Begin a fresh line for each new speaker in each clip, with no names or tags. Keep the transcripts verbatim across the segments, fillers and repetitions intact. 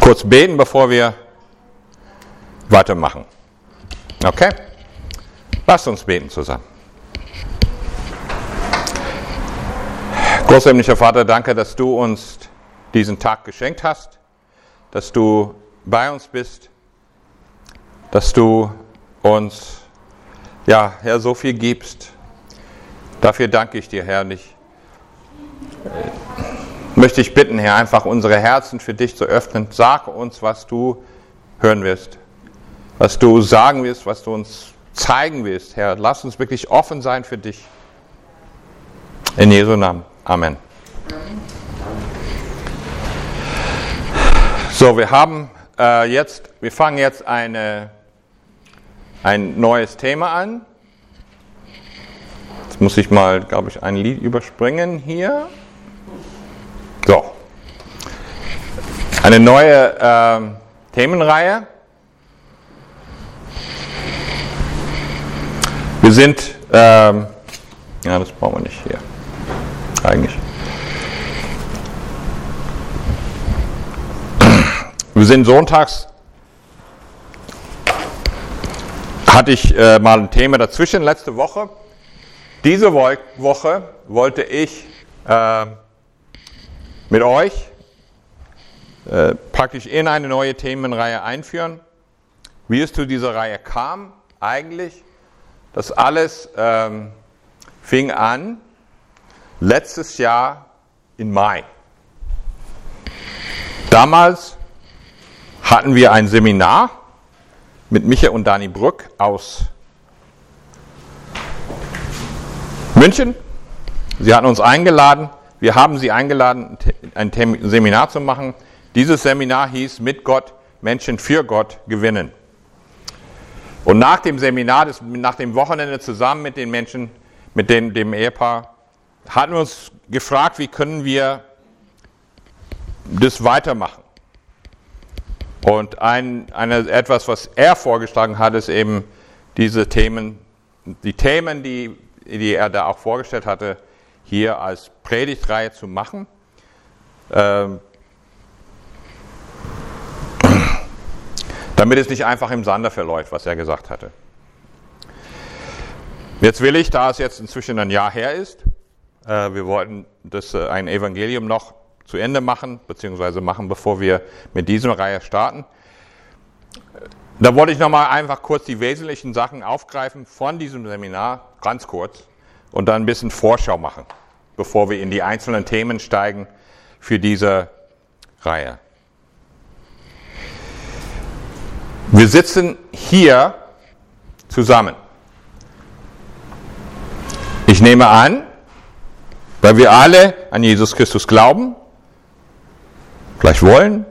kurz beten, bevor wir weitermachen. Okay? Lasst uns beten zusammen. Großer himmlischer Vater, danke, dass du uns diesen Tag geschenkt hast, dass du bei uns bist, dass du uns, ja, Herr, so viel gibst. Dafür danke ich dir, Herr. Und ich äh, möchte dich bitten, Herr, einfach unsere Herzen für dich zu öffnen. Sag uns, was du hören wirst, was du sagen wirst, was du uns zeigen willst, Herr. Lass uns wirklich offen sein für dich. In Jesu Namen. Amen. So, wir haben äh, jetzt, wir fangen jetzt eine, ein neues Thema an. Jetzt muss ich mal, glaube ich, ein Lied überspringen hier. So. Eine neue äh, Themenreihe. Wir sind, ähm, ja, das brauchen wir nicht hier, eigentlich. Wir sind sonntags, hatte ich äh, mal ein Thema dazwischen letzte Woche. Diese Wo- Woche wollte ich äh, mit euch äh, praktisch in eine neue Themenreihe einführen. Wie es zu dieser Reihe kam, eigentlich, das alles ähm, fing an letztes Jahr im Mai. Damals hatten wir ein Seminar mit Micha und Dani Brück aus München. Sie hatten uns eingeladen, wir haben sie eingeladen, ein Seminar zu machen. Dieses Seminar hieß Mit Gott, Menschen für Gott gewinnen. Und nach dem Seminar, nach dem Wochenende zusammen mit den Menschen, mit dem, dem Ehepaar, hatten wir uns gefragt, wie können wir das weitermachen. Und ein, eine, etwas, was er vorgeschlagen hat, ist eben diese Themen, die Themen, die, die er da auch vorgestellt hatte, hier als Predigtreihe zu machen. Ähm, damit es nicht einfach im Sande verläuft, was er gesagt hatte. Jetzt will ich, da es jetzt inzwischen ein Jahr her ist, äh, wir wollten das äh, ein Evangelium noch zu Ende machen, beziehungsweise machen, bevor wir mit dieser Reihe starten. Da wollte ich nochmal einfach kurz die wesentlichen Sachen aufgreifen von diesem Seminar, ganz kurz, und dann ein bisschen Vorschau machen, bevor wir in die einzelnen Themen steigen für diese Reihe. Wir sitzen hier zusammen. Ich nehme an, weil wir alle an Jesus Christus glauben, vielleicht wollen,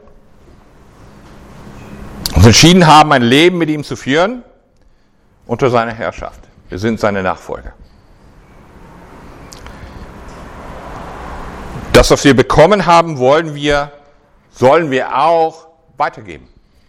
uns entschieden haben, ein Leben mit ihm zu führen unter seiner Herrschaft. Wir sind seine Nachfolger. Das, was wir bekommen haben, wollen wir, sollen wir auch weitergeben.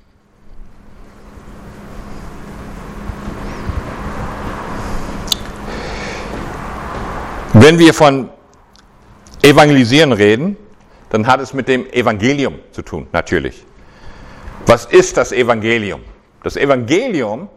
Wenn wir von Evangelisieren reden, dann hat es mit dem Evangelium zu tun, natürlich. Was ist das Evangelium? Das Evangelium,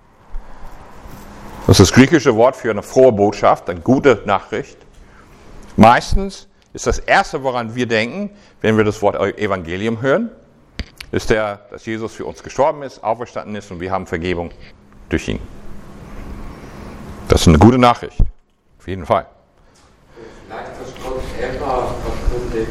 das ist das griechische Wort für eine frohe Botschaft, eine gute Nachricht. Meistens ist das Erste, woran wir denken, wenn wir das Wort Evangelium hören, ist der, dass Jesus für uns gestorben ist, auferstanden ist und wir haben Vergebung durch ihn. Das ist eine gute Nachricht, auf jeden Fall.
Vielleicht, dass Gott Eva verkündigt,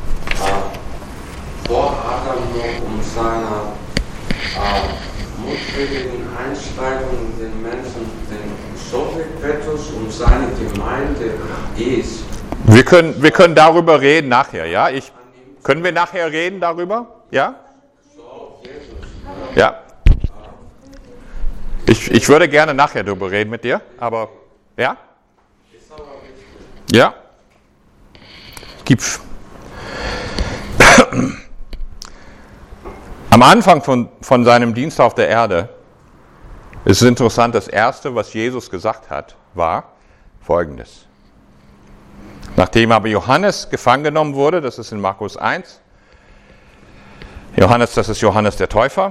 äh, vor Adam noch um seiner äh, mutwilligen Einsteigung den Menschen, den Sohn Petrus und seine Gemeinde ist.
Wir können, wir können darüber reden nachher, ja? Ich, können wir nachher reden darüber? Ja? Ja. Ich, ich würde gerne nachher darüber reden mit dir, aber, ja? Ja? Gibt. Am Anfang von, von seinem Dienst auf der Erde ist es interessant, das Erste, was Jesus gesagt hat, war Folgendes. Nachdem aber Johannes gefangen genommen wurde, das ist in Markus eins, Johannes, das ist Johannes der Täufer,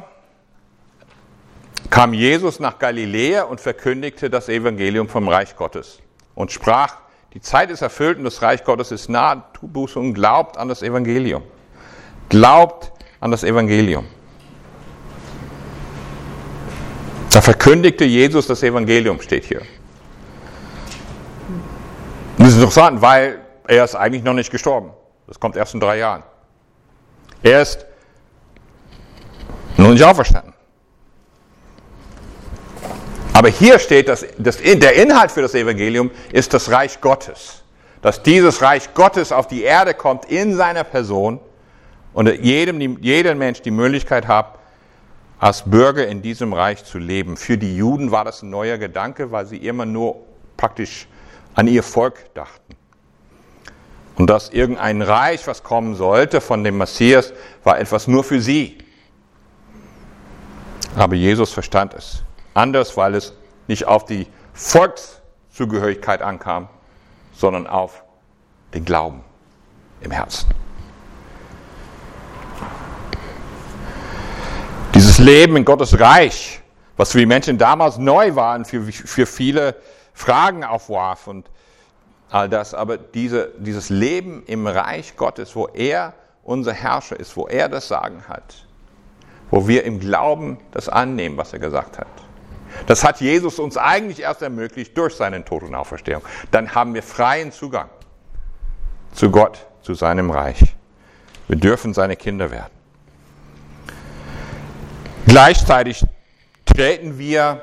kam Jesus nach Galiläa und verkündigte das Evangelium vom Reich Gottes und sprach, die Zeit ist erfüllt und das Reich Gottes ist nah, tut Buße und glaubt an das Evangelium. Glaubt an das Evangelium. Da verkündigte Jesus das Evangelium, steht hier. Das ist interessant, weil er ist eigentlich noch nicht gestorben. Das kommt erst in drei Jahren. Er ist noch nicht auferstanden. Aber hier steht, dass, dass der Inhalt für das Evangelium ist das Reich Gottes. Dass dieses Reich Gottes auf die Erde kommt in seiner Person und jedem, jedem Mensch die Möglichkeit hat, als Bürger in diesem Reich zu leben. Für die Juden war das ein neuer Gedanke, weil sie immer nur praktisch an ihr Volk dachten. Und dass irgendein Reich, was kommen sollte von dem Messias, war etwas nur für sie. Aber Jesus verstand es anders, weil es nicht auf die Volkszugehörigkeit ankam, sondern auf den Glauben im Herzen. Dieses Leben in Gottes Reich, was für die Menschen damals neu war und für, für viele Fragen aufwarf und all das, aber diese, dieses Leben im Reich Gottes, wo er unser Herrscher ist, wo er das Sagen hat, wo wir im Glauben das annehmen, was er gesagt hat. Das hat Jesus uns eigentlich erst ermöglicht durch seinen Tod und Auferstehung. Dann haben wir freien Zugang zu Gott, zu seinem Reich. Wir dürfen seine Kinder werden. Gleichzeitig treten wir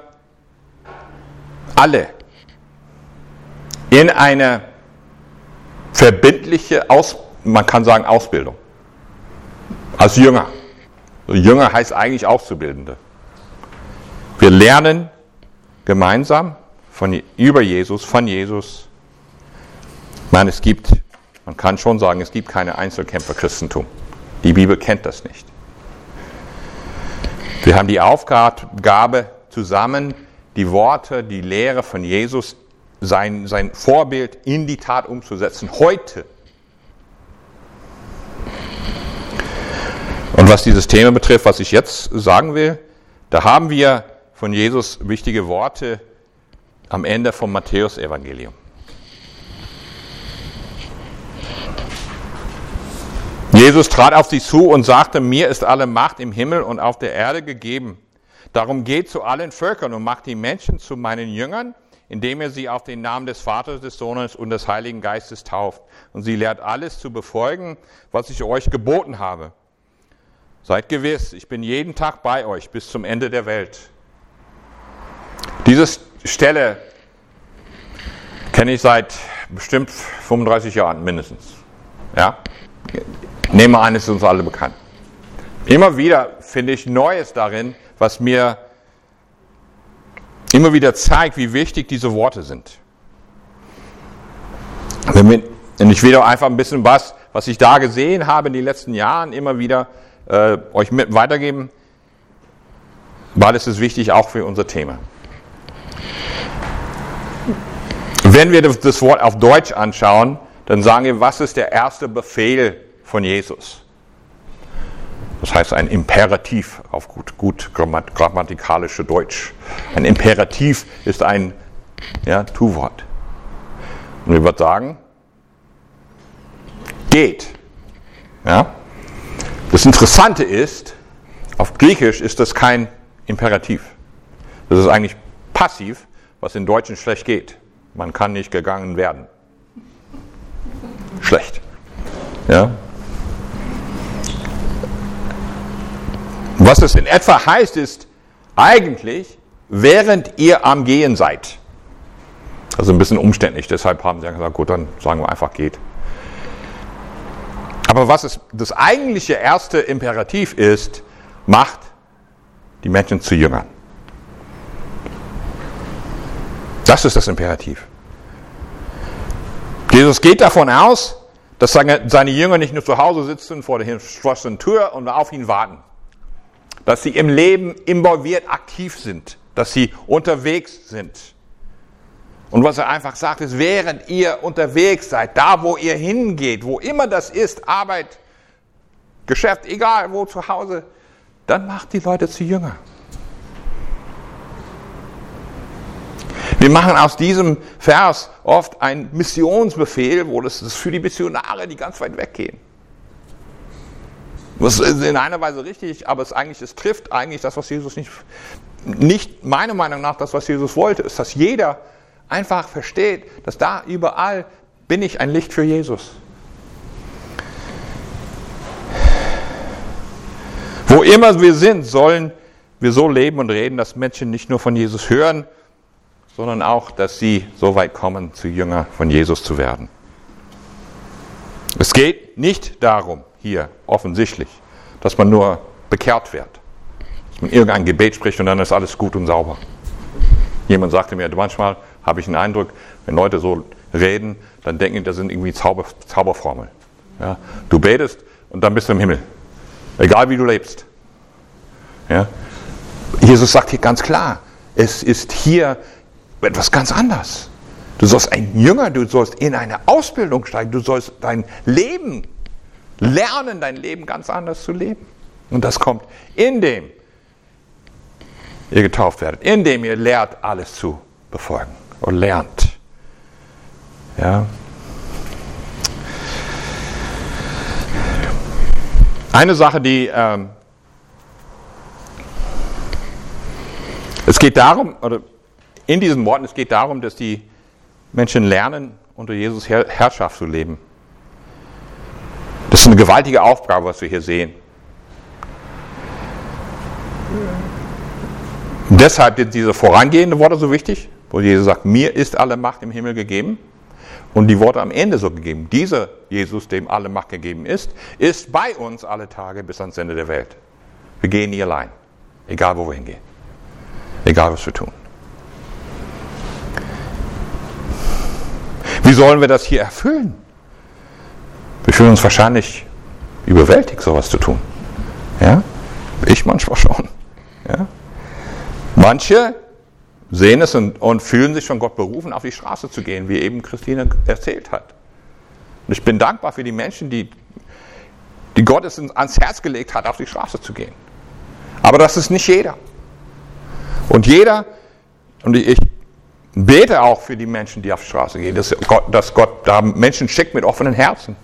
alle in eine verbindliche, Aus, man kann sagen Ausbildung, als Jünger. Jünger heißt eigentlich Auszubildende. Wir lernen gemeinsam von, über Jesus, von Jesus. Ich meine, es gibt, man kann schon sagen, es gibt keine Einzelkämpfer-Christentum. Die Bibel kennt das nicht. Wir haben die Aufgabe, zusammen die Worte, die Lehre von Jesus, sein, sein Vorbild in die Tat umzusetzen, heute. Und was dieses Thema betrifft, was ich jetzt sagen will, da haben wir von Jesus wichtige Worte am Ende vom Matthäus-Evangelium. Jesus trat auf sie zu und sagte, mir ist alle Macht im Himmel und auf der Erde gegeben. Darum geht zu allen Völkern und macht die Menschen zu meinen Jüngern, indem ihr sie auf den Namen des Vaters, des Sohnes und des Heiligen Geistes tauft. Und sie lehrt alles zu befolgen, was ich euch geboten habe. Seid gewiss, ich bin jeden Tag bei euch bis zum Ende der Welt. Diese Stelle kenne ich seit bestimmt fünfunddreißig Jahren mindestens. Ja? Nehmen wir an, es ist uns alle bekannt. Immer wieder finde ich Neues darin, was mir immer wieder zeigt, wie wichtig diese Worte sind. Und ich will auch einfach ein bisschen was, was ich da gesehen habe in den letzten Jahren, immer wieder äh, euch mit weitergeben, weil es ist wichtig auch für unser Thema. Wenn wir das Wort auf Deutsch anschauen, dann sagen wir, was ist der erste Befehl von Jesus? Das heißt ein Imperativ auf gut, gut grammatikalische Deutsch. Ein Imperativ ist ein ja, Tu-Wort. Und wir würden sagen, geht. Ja? Das Interessante ist, auf Griechisch ist das kein Imperativ. Das ist eigentlich passiv, was im Deutschen schlecht geht. Man kann nicht gegangen werden. Schlecht. Ja? Was es in etwa heißt, ist eigentlich, während ihr am Gehen seid. Also ein bisschen umständlich, deshalb haben sie gesagt, gut, dann sagen wir einfach geht. Aber was es, das eigentliche erste Imperativ ist, macht die Menschen zu Jüngern. Das ist das Imperativ. Jesus geht davon aus, dass seine, seine Jünger nicht nur zu Hause sitzen vor der verschlossenen Tür und auf ihn warten. Dass sie im Leben involviert aktiv sind, dass sie unterwegs sind. Und was er einfach sagt, ist, während ihr unterwegs seid, da wo ihr hingeht, wo immer das ist, Arbeit, Geschäft, egal wo, zu Hause, dann macht die Leute zu Jünger. Wir machen aus diesem Vers oft einen Missionsbefehl, wo das ist für die Missionare, die ganz weit weggehen. Das ist in einer Weise richtig, aber es eigentlich, es trifft eigentlich das, was Jesus nicht, nicht meiner Meinung nach das, was Jesus wollte, ist, dass jeder einfach versteht, dass da überall bin ich ein Licht für Jesus. Wo immer wir sind, sollen wir so leben und reden, dass Menschen nicht nur von Jesus hören, sondern auch, dass sie so weit kommen, zu Jünger von Jesus zu werden. Es geht nicht darum, hier offensichtlich, dass man nur bekehrt wird, dass man irgendein Gebet spricht und dann ist alles gut und sauber. Jemand sagte mir, manchmal habe ich den Eindruck, wenn Leute so reden, dann denken die, das sind irgendwie Zauber, Zauberformeln. Ja? Du betest und dann bist du im Himmel. Egal wie du lebst. Ja? Jesus sagt hier ganz klar, es ist hier etwas ganz anderes. Du sollst ein Jünger, du sollst in eine Ausbildung steigen, du sollst dein Leben lernen, dein Leben ganz anders zu leben. Und das kommt, indem ihr getauft werdet, indem ihr lehrt, alles zu befolgen und lernt. Ja. Eine Sache, die ähm, es geht darum, oder in diesen Worten, es geht darum, dass die Menschen lernen, unter Jesus Herr- Herrschaft zu leben. Das ist eine gewaltige Aufgabe, was wir hier sehen. Und deshalb sind diese vorangehenden Worte so wichtig, wo Jesus sagt, mir ist alle Macht im Himmel gegeben. Und die Worte am Ende so gegeben. Dieser Jesus, dem alle Macht gegeben ist, ist bei uns alle Tage bis ans Ende der Welt. Wir gehen nie allein. Egal, wo wir hingehen. Egal, was wir tun. Wie sollen wir das hier erfüllen? Wir fühlen uns wahrscheinlich überwältigt, sowas zu tun. Ja? Ich manchmal schon. Ja? Manche sehen es und, und fühlen sich von Gott berufen, auf die Straße zu gehen, wie eben Christine erzählt hat. Und ich bin dankbar für die Menschen, die, die Gott es ans Herz gelegt hat, auf die Straße zu gehen. Aber das ist nicht jeder. Und jeder, und ich bete auch für die Menschen, die auf die Straße gehen, dass Gott, dass Gott da Menschen schickt mit offenen Herzen.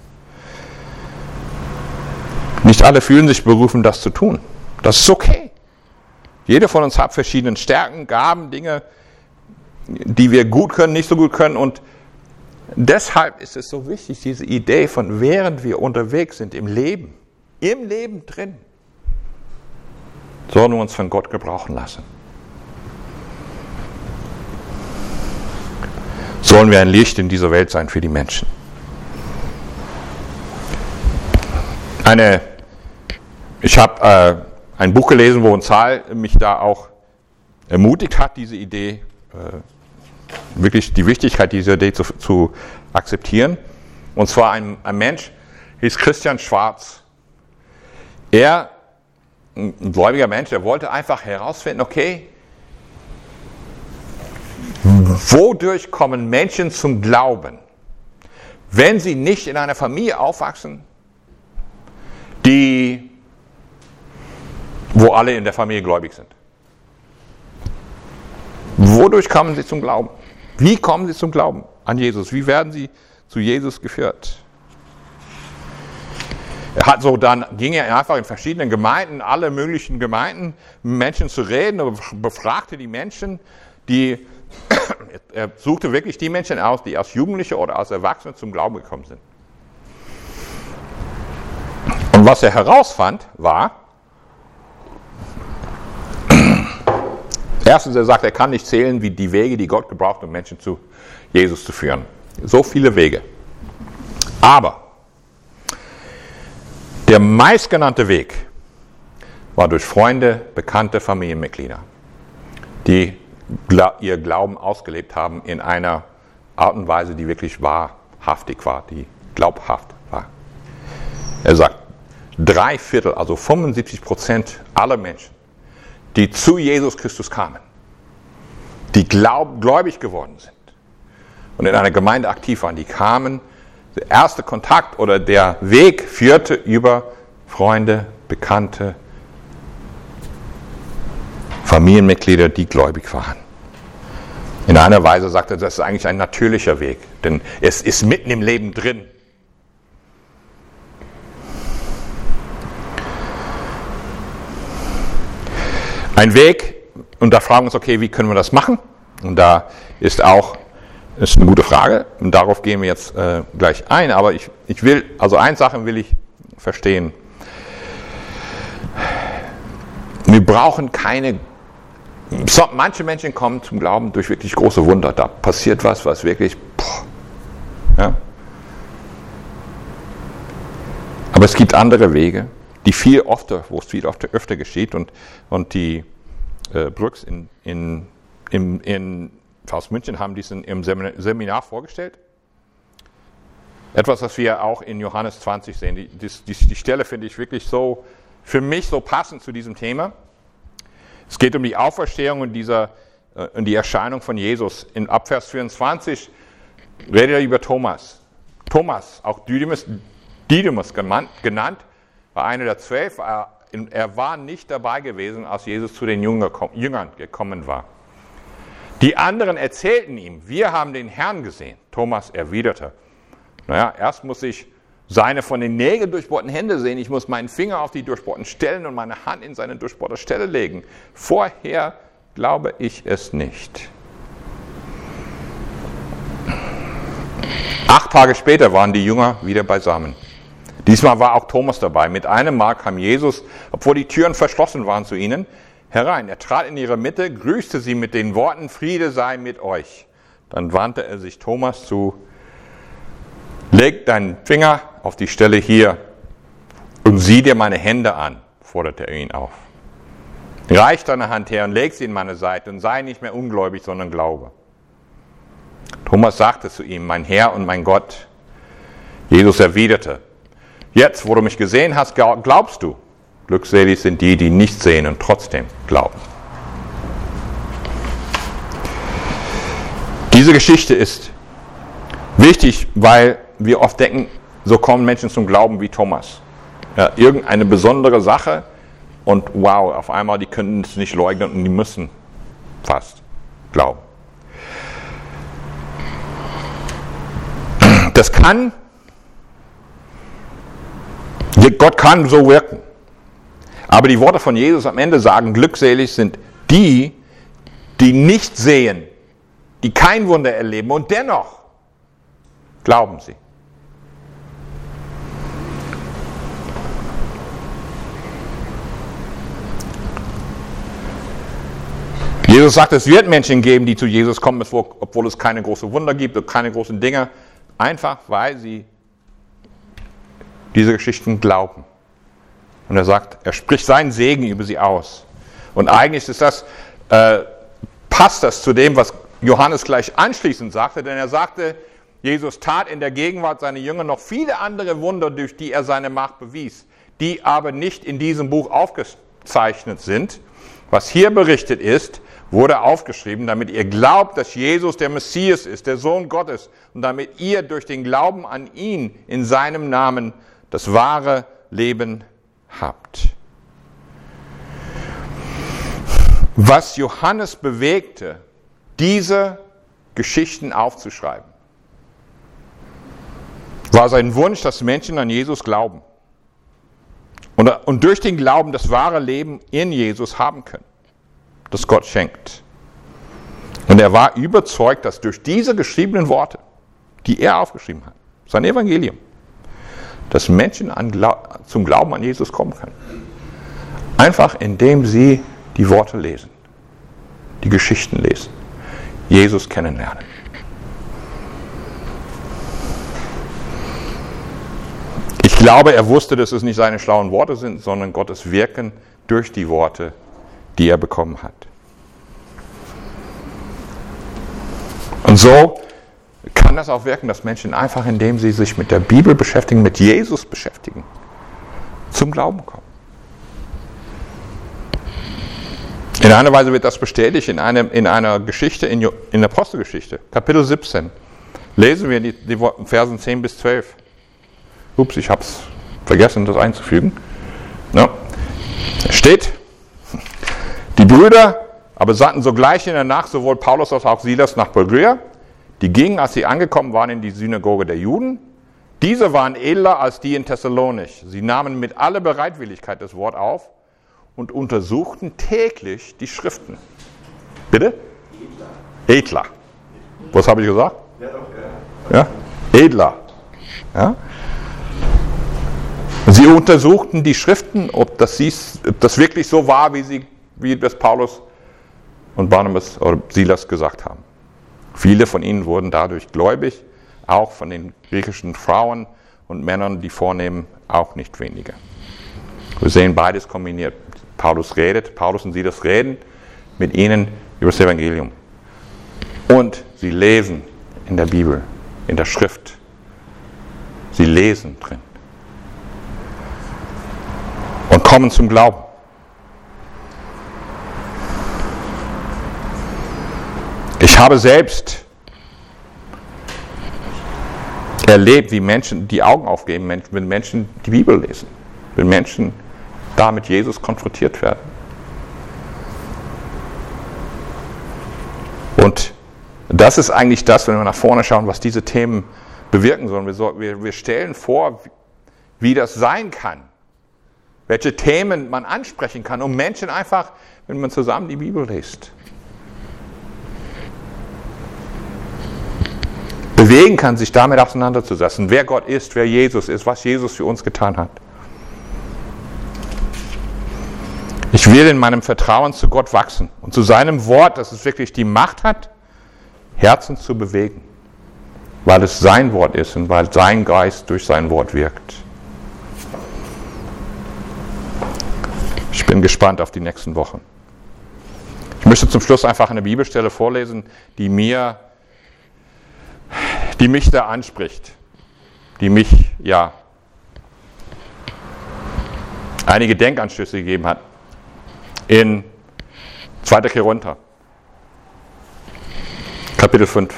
Nicht alle fühlen sich berufen, das zu tun. Das ist okay. Jeder von uns hat verschiedene Stärken, Gaben, Dinge, die wir gut können, nicht so gut können. Und deshalb ist es so wichtig, diese Idee von, während wir unterwegs sind im Leben, im Leben drin, sollen wir uns von Gott gebrauchen lassen. Sollen wir ein Licht in dieser Welt sein für die Menschen. Eine, ich habe äh, ein Buch gelesen, wo ein Zahl mich da auch ermutigt hat, diese Idee, äh, wirklich die Wichtigkeit dieser Idee zu, zu akzeptieren. Und zwar ein, ein Mensch, hieß Christian Schwarz. Er, ein gläubiger Mensch, der wollte einfach herausfinden, okay, wodurch kommen Menschen zum Glauben, wenn sie nicht in einer Familie aufwachsen, die, wo alle in der Familie gläubig sind? Wodurch kommen sie zum Glauben? Wie kommen sie zum Glauben an Jesus? Wie werden sie zu Jesus geführt? Er hat so, dann ging er einfach in verschiedenen Gemeinden, alle möglichen Gemeinden, mit Menschen zu reden und befragte die Menschen, die er suchte wirklich die Menschen aus, die als Jugendliche oder als Erwachsene zum Glauben gekommen sind. Und was er herausfand, war, erstens, er sagt, er kann nicht zählen, wie die Wege, die Gott gebraucht, um Menschen zu Jesus zu führen. So viele Wege. Aber der meistgenannte Weg war durch Freunde, bekannte Familienmitglieder, die ihr Glauben ausgelebt haben in einer Art und Weise, die wirklich wahrhaftig war, die glaubhaft war. Er sagt, drei Viertel, also fünfundsiebzig Prozent aller Menschen, die zu Jesus Christus kamen, die glaub, gläubig geworden sind und in einer Gemeinde aktiv waren, die kamen, der erste Kontakt oder der Weg führte über Freunde, Bekannte, Familienmitglieder, die gläubig waren. In einer Weise sagt er, das ist eigentlich ein natürlicher Weg, denn es ist mitten im Leben drin. Ein Weg, und da fragen wir uns, okay, wie können wir das machen? Und da ist auch, ist eine gute Frage, und darauf gehen wir jetzt äh, gleich ein, aber ich, ich will, also eine Sache will ich verstehen. Wir brauchen keine, so, manche Menschen kommen zum Glauben durch wirklich große Wunder, da passiert was, was wirklich, boah, ja. Aber es gibt andere Wege, die viel öfter, wo es viel öfter, öfter geschieht, und, und die äh, Brooks in, in, in, in aus München haben diesen im Seminar vorgestellt. Etwas, was wir auch in Johannes zwanzig sehen. Die, die, die Stelle finde ich wirklich so, für mich so passend zu diesem Thema. Es geht um die Auferstehung und, dieser, äh, und die Erscheinung von Jesus. In ab Vers vierundzwanzig redet er über Thomas. Thomas, auch Didymus, Didymus genannt, genannt, war einer der zwölf. Er, er war nicht dabei gewesen, als Jesus zu den Jüngern gekommen war. Die anderen erzählten ihm, wir haben den Herrn gesehen. Thomas erwiderte, naja, erst muss ich seine von den Nägeln durchbohrten Hände sehen, ich muss meinen Finger auf die durchbohrten Stellen und meine Hand in seine durchbohrte Stelle legen. Vorher glaube ich es nicht. Acht Tage später waren die Jünger wieder beisammen. Diesmal war auch Thomas dabei. Mit einem Mal kam Jesus, obwohl die Türen verschlossen waren, zu ihnen herein. Er trat in ihre Mitte, grüßte sie mit den Worten, Friede sei mit euch. Dann wandte er sich Thomas zu, leg deinen Finger auf die Stelle hier und sieh dir meine Hände an, forderte er ihn auf. Reich deine Hand her und leg sie in meine Seite und sei nicht mehr ungläubig, sondern glaube. Thomas sagte zu ihm, mein Herr und mein Gott. Jesus erwiderte, jetzt, wo du mich gesehen hast, glaubst du. Glückselig sind die, die nicht sehen und trotzdem glauben. Diese Geschichte ist wichtig, weil wir oft denken, so kommen Menschen zum Glauben wie Thomas. Ja, irgendeine besondere Sache und wow, auf einmal, die können es nicht leugnen und die müssen fast glauben. Das kann, Gott kann so wirken. Aber die Worte von Jesus am Ende sagen, glückselig sind die, die nicht sehen, die kein Wunder erleben und dennoch glauben sie. Jesus sagt, es wird Menschen geben, die zu Jesus kommen, obwohl es keine großen Wunder gibt und keine großen Dinge, einfach weil sie diese Geschichten glauben. Und er sagt, er spricht seinen Segen über sie aus. Und eigentlich ist das, äh, passt das zu dem, was Johannes gleich anschließend sagte, denn er sagte, Jesus tat in der Gegenwart seiner Jünger noch viele andere Wunder, durch die er seine Macht bewies, die aber nicht in diesem Buch aufgezeichnet sind. Was hier berichtet ist, wurde aufgeschrieben, damit ihr glaubt, dass Jesus der Messias ist, der Sohn Gottes, und damit ihr durch den Glauben an ihn in seinem Namen das wahre Leben habt. Was Johannes bewegte, diese Geschichten aufzuschreiben, war sein Wunsch, dass Menschen an Jesus glauben und, und durch den Glauben das wahre Leben in Jesus haben können, das Gott schenkt. Und er war überzeugt, dass durch diese geschriebenen Worte, die er aufgeschrieben hat, sein Evangelium, dass Menschen an, zum Glauben an Jesus kommen können. Einfach indem sie die Worte lesen, die Geschichten lesen, Jesus kennenlernen. Ich glaube, er wusste, dass es nicht seine schlauen Worte sind, sondern Gottes Wirken durch die Worte, die er bekommen hat. Und so kann das auch wirken, dass Menschen einfach, indem sie sich mit der Bibel beschäftigen, mit Jesus beschäftigen, zum Glauben kommen. In einer Weise wird das bestätigt in, einem, in einer Geschichte, in, in der Apostelgeschichte, Kapitel siebzehn. Lesen wir die, die Versen zehn bis zwölf. Ups, ich habe es vergessen, das einzufügen. Ja. Steht, die Brüder aber sandten sogleich in der Nacht sowohl Paulus als auch Silas nach Berea. Die gingen, als sie angekommen waren, in die Synagoge der Juden. Diese waren edler als die in Thessalonich. Sie nahmen mit aller Bereitwilligkeit das Wort auf und untersuchten täglich die Schriften. Bitte? Edler. Was habe ich gesagt? Ja? Edler. Ja? Sie untersuchten die Schriften, ob das, hieß, ob das wirklich so war, wie, sie, wie das Paulus und Barnabas oder Silas gesagt haben. Viele von ihnen wurden dadurch gläubig, auch von den griechischen Frauen und Männern, die vornehmen, auch nicht wenige. Wir sehen beides kombiniert. Paulus redet, Paulus und Silas reden mit ihnen über das Evangelium. Und sie lesen in der Bibel, in der Schrift. Sie lesen drin. Und kommen zum Glauben. Ich habe selbst erlebt, wie Menschen die Augen aufgeben, wenn Menschen die Bibel lesen. Wenn Menschen da mit Jesus konfrontiert werden. Und das ist eigentlich das, wenn wir nach vorne schauen, was diese Themen bewirken sollen. Wir, so, wir, wir stellen vor, wie das sein kann. Welche Themen man ansprechen kann, um Menschen einfach, wenn man zusammen die Bibel liest, bewegen kann, sich damit auseinanderzusetzen, wer Gott ist, wer Jesus ist, was Jesus für uns getan hat. Ich will in meinem Vertrauen zu Gott wachsen und zu seinem Wort, dass es wirklich die Macht hat, Herzen zu bewegen, weil es sein Wort ist und weil sein Geist durch sein Wort wirkt. Ich bin gespannt auf die nächsten Wochen. Ich möchte zum Schluss einfach eine Bibelstelle vorlesen, die mir, die mich da anspricht, die mich, ja, einige Denkanstöße gegeben hat. In zweiter Korinther, Kapitel fünf.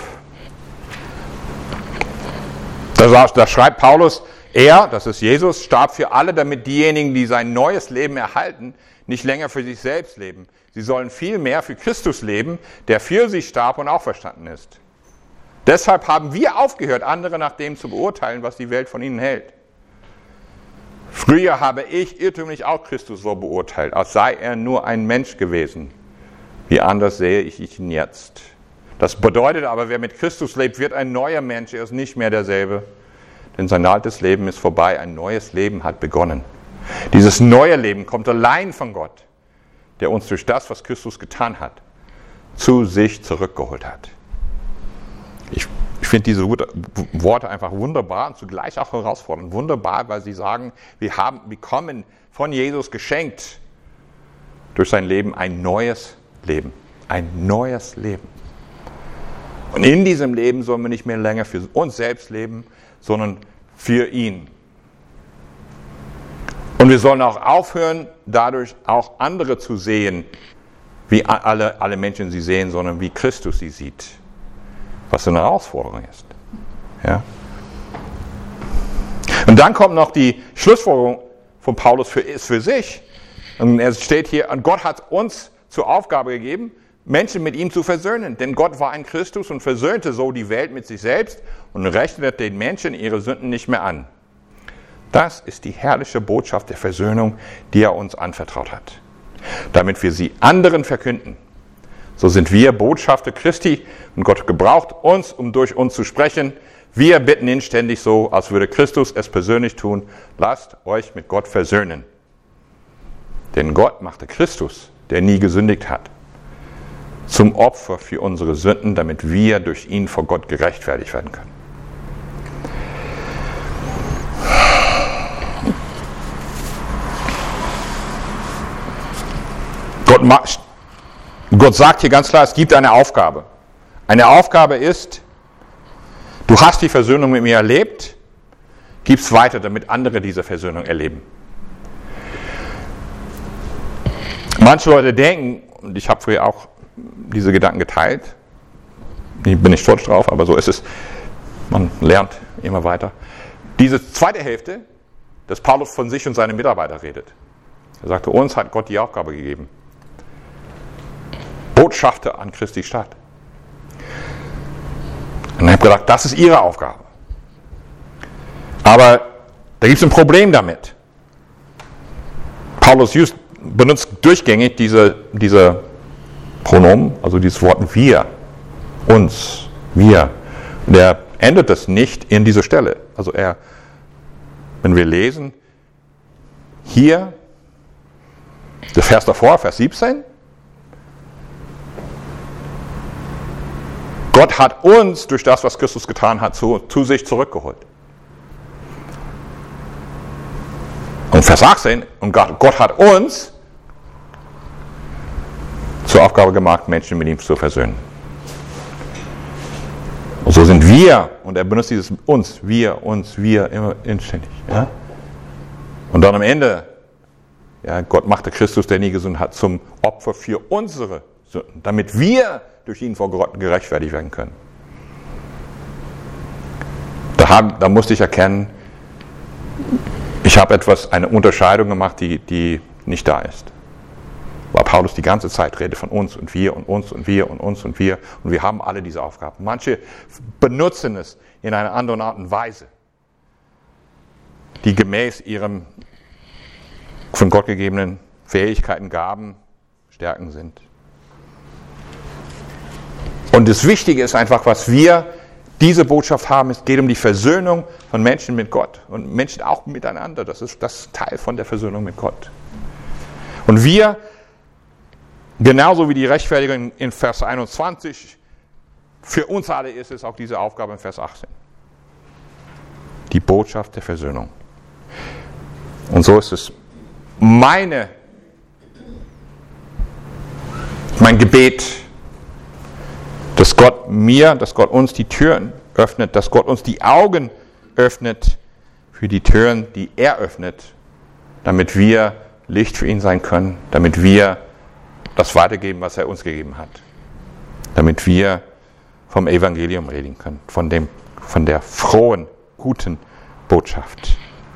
Da, da schreibt Paulus, er, das ist Jesus, starb für alle, damit diejenigen, die sein neues Leben erhalten, nicht länger für sich selbst leben. Sie sollen vielmehr für Christus leben, der für sie starb und auferstanden ist. Deshalb haben wir aufgehört, andere nach dem zu beurteilen, was die Welt von ihnen hält. Früher habe ich irrtümlich auch Christus so beurteilt, als sei er nur ein Mensch gewesen. Wie anders sehe ich ihn jetzt. Das bedeutet aber, wer mit Christus lebt, wird ein neuer Mensch, er ist nicht mehr derselbe. Denn sein altes Leben ist vorbei, ein neues Leben hat begonnen. Dieses neue Leben kommt allein von Gott, der uns durch das, was Christus getan hat, zu sich zurückgeholt hat. Ich, ich finde diese Worte einfach wunderbar und zugleich auch herausfordernd. Wunderbar, weil sie sagen, wir haben bekommen von Jesus geschenkt durch sein Leben ein neues Leben. Ein neues Leben. Und in diesem Leben sollen wir nicht mehr länger für uns selbst leben, sondern für ihn. Und wir sollen auch aufhören, dadurch auch andere zu sehen, wie alle, alle Menschen sie sehen, sondern wie Christus sie sieht. Was eine Herausforderung ist. Ja? Und dann kommt noch die Schlussfolgerung von Paulus für, für sich. Und er steht hier, und Gott hat uns zur Aufgabe gegeben, Menschen mit ihm zu versöhnen. Denn Gott war in Christus und versöhnte so die Welt mit sich selbst und rechnete den Menschen ihre Sünden nicht mehr an. Das ist die herrliche Botschaft der Versöhnung, die er uns anvertraut hat. Damit wir sie anderen verkünden. So sind wir Botschafter Christi und Gott gebraucht uns, um durch uns zu sprechen. Wir bitten ihn ständig so, als würde Christus es persönlich tun. Lasst euch mit Gott versöhnen. Denn Gott machte Christus, der nie gesündigt hat, zum Opfer für unsere Sünden, damit wir durch ihn vor Gott gerechtfertigt werden können. Gott macht Gott sagt hier ganz klar, es gibt eine Aufgabe. Eine Aufgabe ist, du hast die Versöhnung mit mir erlebt, gib es weiter, damit andere diese Versöhnung erleben. Manche Leute denken, und ich habe früher auch diese Gedanken geteilt, ich bin nicht stolz drauf, aber so ist es, man lernt immer weiter. Diese zweite Hälfte, dass Paulus von sich und seinen Mitarbeitern redet. Er sagte, uns hat Gott die Aufgabe gegeben. Botschafter an Christi Stadt. Und ich habe gedacht, das ist ihre Aufgabe. Aber da gibt es ein Problem damit. Paulus just benutzt durchgängig diese, diese Pronomen, also dieses Wort wir, uns, wir. Und er ändert das nicht in dieser Stelle. Also er, wenn wir lesen, hier, der Vers davor, Vers siebzehn, Gott hat uns durch das, was Christus getan hat, zu, zu sich zurückgeholt. Und Vers achtzehn, und Gott, Gott hat uns zur Aufgabe gemacht, Menschen mit ihm zu versöhnen. Und so sind wir, und er benutzt dieses uns, wir, uns, wir, immer inständig. Ja? Und dann am Ende, ja, Gott machte Christus, der nie gesündigt hat, zum Opfer für unsere Sünden, damit wir durch ihn vor Gott gerechtfertigt werden können. Da, haben, da musste ich erkennen, ich habe etwas, eine Unterscheidung gemacht, die, die nicht da ist. Weil Paulus die ganze Zeit redet von uns und wir und uns und wir und uns und wir. Und wir haben alle diese Aufgaben. Manche benutzen es in einer anderen Art und Weise, die gemäß ihrem von Gott gegebenen Fähigkeiten, Gaben, Stärken sind. Und das Wichtige ist einfach, was wir, diese Botschaft haben, es geht um die Versöhnung von Menschen mit Gott und Menschen auch miteinander. Das ist das Teil von der Versöhnung mit Gott. Und wir, genauso wie die Rechtfertigung in Vers einundzwanzig, für uns alle ist es auch diese Aufgabe in Vers achtzehn. Die Botschaft der Versöhnung. Und so ist es meine, mein Gebet, dass Gott mir, dass Gott uns die Türen öffnet, dass Gott uns die Augen öffnet für die Türen, die er öffnet, damit wir Licht für ihn sein können, damit wir das weitergeben, was er uns gegeben hat, damit wir vom Evangelium reden können, von dem, von der frohen, guten Botschaft.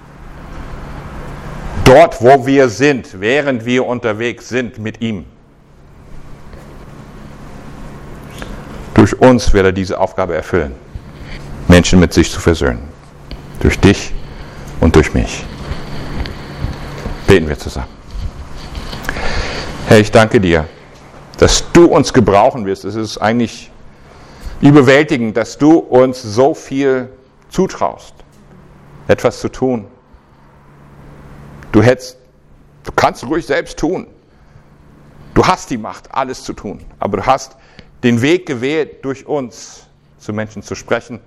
Dort, wo wir sind, während wir unterwegs sind mit ihm, durch uns wird er diese Aufgabe erfüllen, Menschen mit sich zu versöhnen. Durch dich und durch mich. Beten wir zusammen. Herr, ich danke dir, dass du uns gebrauchen wirst. Es ist eigentlich überwältigend, dass du uns so viel zutraust, etwas zu tun. Du hättest, du kannst ruhig selbst tun. Du hast die Macht, alles zu tun. Aber du hast den Weg gewählt, durch uns zu Menschen zu sprechen,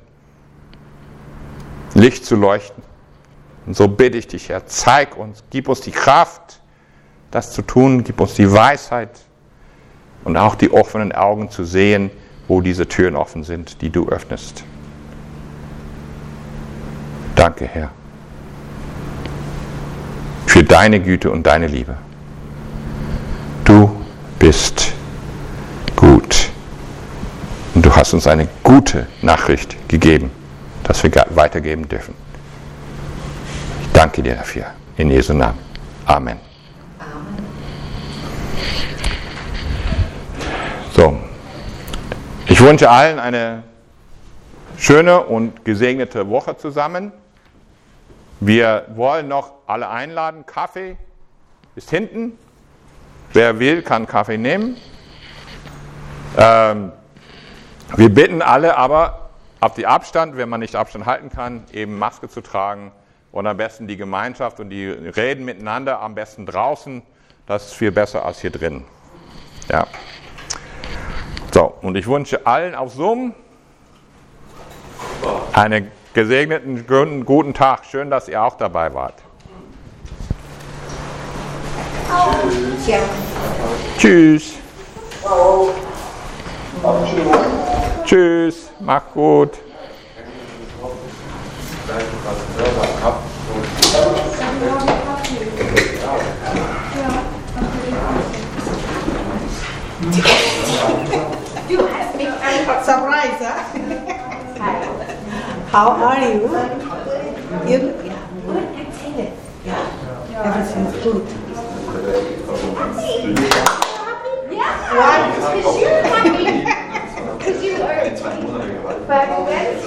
Licht zu leuchten. Und so bitte ich dich, Herr, zeig uns, gib uns die Kraft, das zu tun, gib uns die Weisheit und auch die offenen Augen zu sehen, wo diese Türen offen sind, die du öffnest. Danke, Herr, für deine Güte und deine Liebe. Du bist gut. Und du hast uns eine gute Nachricht gegeben, dass wir weitergeben dürfen. Ich danke dir dafür. In Jesu Namen. Amen. Amen. So. Ich wünsche allen eine schöne und gesegnete Woche zusammen. Wir wollen noch alle einladen. Kaffee ist hinten. Wer will, kann Kaffee nehmen. Ähm, wir bitten alle aber auf die Abstand, wenn man nicht Abstand halten kann, eben Maske zu tragen und am besten die Gemeinschaft und die Reden miteinander am besten draußen. Das ist viel besser als hier drin. Ja. So, und ich wünsche allen auf Zoom einen gesegneten, guten Tag. Schön, dass ihr auch dabei wart. Tschüss. Tschüss. Tschüss. Mach gut.
You have me surprise, huh? How are you? You? Yeah. Good. Yeah. Everything's good.
Yeah, because you're happy. Because you are. But when